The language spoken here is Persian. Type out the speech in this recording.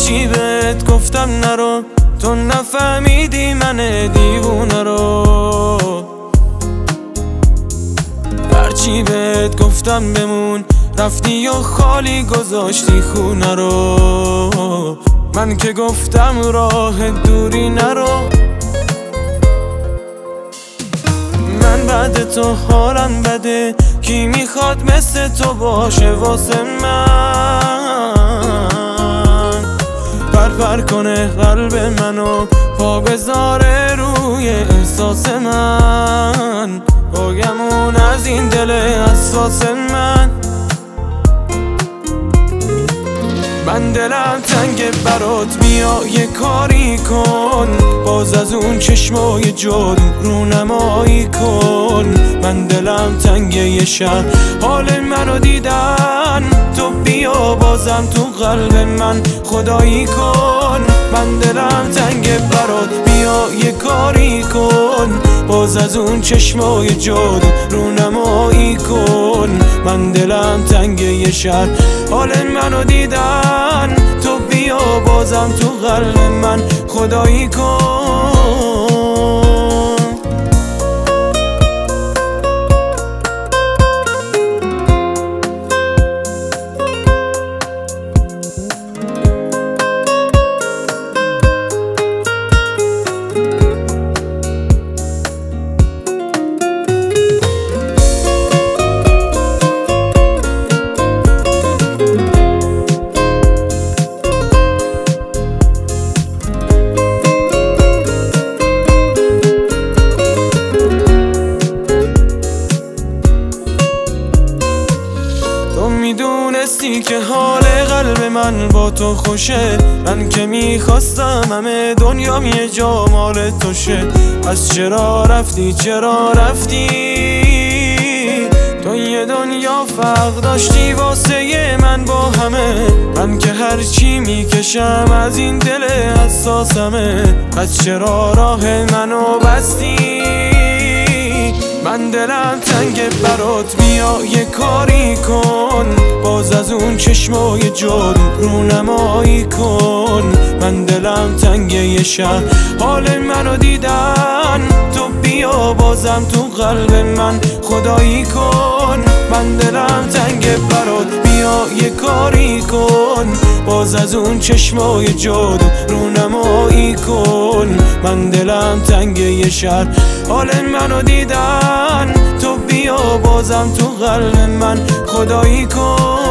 هرچی بهت گفتم نرو، تو نفهمیدی من دیوونه رو. هرچی بهت گفتم بمون، رفتی و خالی گذاشتی خونه رو. من که گفتم راه دوری نرو. من بعد تو حالم بده، کی میخواد مثل تو باشه واسه من؟ پر کنه قلب منو، پا بذاره روی احساس من. باگمون از این دل حساس من دلم تنگ برات، بیا یه کاری کن، باز از اون چشمای جادو رونمایی کن. من دلم تنگ یه شهر حال منو دیدن، تو بیا بازم تو قلب من خدایی کن. من دلم تنگ برات، بیا یه کاری کن، باز از اون چشمای جادو رونمایی کن. من دلم تنگ یه شهر حال منو دیدن، تو بیا بازم تو قلب من خدایی کن. میدونستی که حال قلب من با تو خوشه، من که میخواستم همه دنیام یه جا مال توشه. پس چرا رفتی چرا رفتی؟ تو یه دنیا فرق داشتی واسه من با همه، من که هرچی میکشم از این دل حساسمه. پس چرا راه منو بستی؟ من دلم تنگ برات، بیا یه کاری کن، باز از اون چشمای جادو رونمایی کن. من دلم تنگ یه شهر حال منو دیدن، تو بیا بازم تو قلب من خدایی کن. من دلم تنگ برات، بیا یه کاری کن، باز از اون چشمای جادو رونمایی کن. من دلم تنگ یه شهر حال منو دیدن، تو بیا بازم تو قلب من خدایی کن.